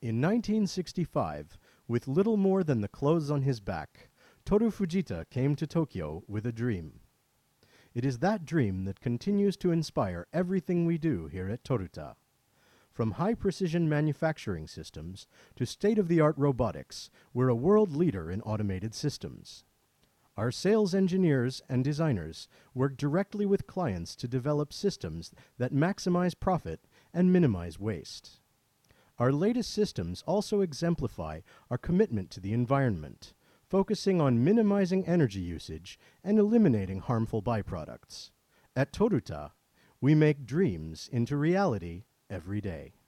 In 1965, with little more than the clothes on his back, Toru Fujita came to Tokyo with a dream. It is that dream that continues to inspire everything we do here at Toruta. From high-precision manufacturing systems to state-of-the-art robotics, we're a world leader in automated systems. Our sales engineers and designers work directly with clients to develop systems that maximize profit and minimize waste. Our latest systems also exemplify our commitment to the environment, focusing on minimizing energy usage and eliminating harmful byproducts. At Toruta, we make dreams into reality every day.